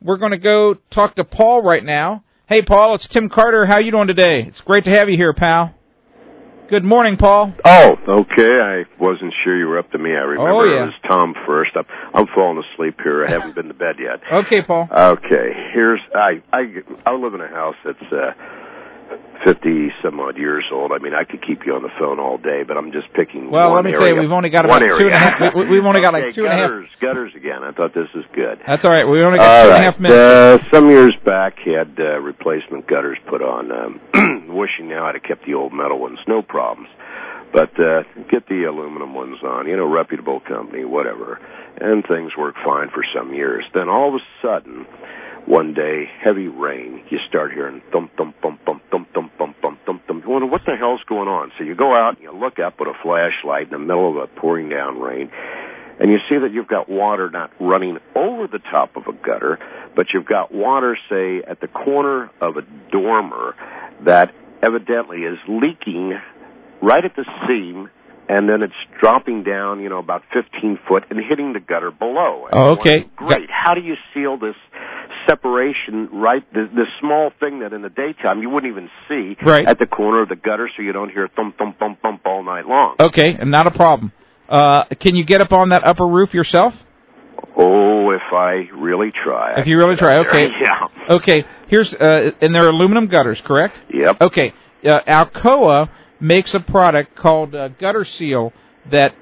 We're going to go talk to Paul right now. Hey, Paul, it's Tim Carter. How you doing today? It's great to have you here, pal. Good morning, Paul. Oh, okay. I wasn't sure you were up to me. I remember it was Tom first. I'm falling asleep here. I haven't been to bed yet. Okay, Paul. Okay. I live in a house that's 50-some-odd years old. I mean, I could keep you on the phone all day, but I'm just picking one area. Well, let me tell you, we've only got about 2.5. We've only got like 2.5. Gutters again. I thought this was good. That's all right. We only got 2.5 minutes. Some years back, had replacement gutters put on. Wishing now I'd have kept the old metal ones. No problems. But get the aluminum ones on. Reputable company, whatever. And things work fine for some years. Then all of a sudden, one day, heavy rain. You start hearing thump, thump, thump, thump, thump, thump, thump, thump, thump, thump. You wonder what the hell's going on. So you go out and you look up with a flashlight in the middle of a pouring down rain, and you see that you've got water not running over the top of a gutter, but you've got water, say, at the corner of a dormer that evidently is leaking right at the seam, and then it's dropping down, about 15 foot and hitting the gutter below. Oh, okay. Great. How do you seal this separation, right? The small thing that in the daytime you wouldn't even see at the corner of the gutter, so you don't hear thump, thump, thump, thump all night long. Okay, and not a problem. Can you get up on that upper roof yourself? Oh, if I really try. If you really try, okay. Yeah. Okay, here's, and they're aluminum gutters, correct? Yep. Okay, Alcoa makes a product called Gutter Seal that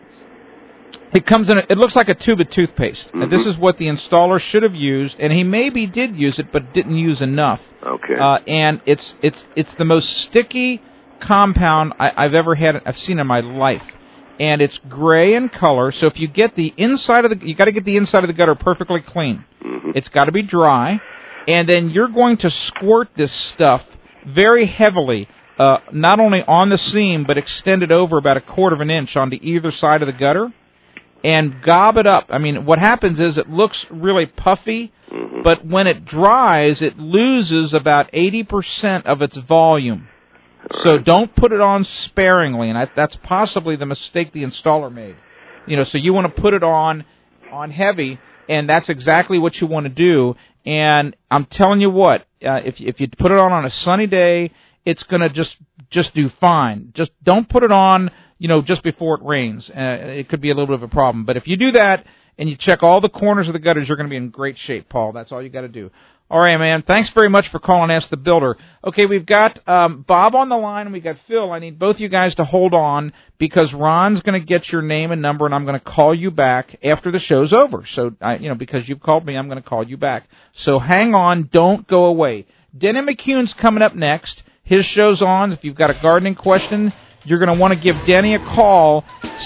it comes in. It looks like a tube of toothpaste. Mm-hmm. And this is what the installer should have used, and he maybe did use it, but didn't use enough. Okay. And it's the most sticky compound I've seen in my life, and it's gray in color. So if you get the inside of you got to get the inside of the gutter perfectly clean. Mm-hmm. It's got to be dry, and then you're going to squirt this stuff very heavily. Not only on the seam, but extend it over about 1/4 of an inch onto either side of the gutter, and gob it up. I mean, what happens is it looks really puffy, but when it dries, it loses about 80% of its volume. So don't put it on sparingly, and that's possibly the mistake the installer made. So you want to put it on heavy, and that's exactly what you want to do. And I'm telling you what, if you put it on a sunny day, it's going to just do fine. Just don't put it on, just before it rains. It could be a little bit of a problem. But if you do that and you check all the corners of the gutters, you're going to be in great shape, Paul. That's all you got to do. All right, man. Thanks very much for calling Ask the Builder. Okay, we've got Bob on the line and we got Phil. I need both you guys to hold on because Ron's going to get your name and number, and I'm going to call you back after the show's over. So, because you've called me, I'm going to call you back. So hang on. Don't go away. Denny McCune's coming up next. His show's on. If you've got a gardening question, you're going to want to give Denny a call,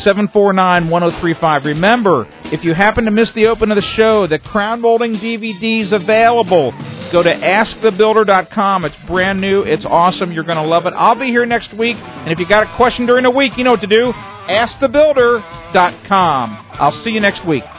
749-1035. Remember, if you happen to miss the open of the show, the crown molding DVD's available. Go to AskTheBuilder.com. It's brand new. It's awesome. You're going to love it. I'll be here next week, and if you got a question during the week, you know what to do. AskTheBuilder.com. I'll see you next week.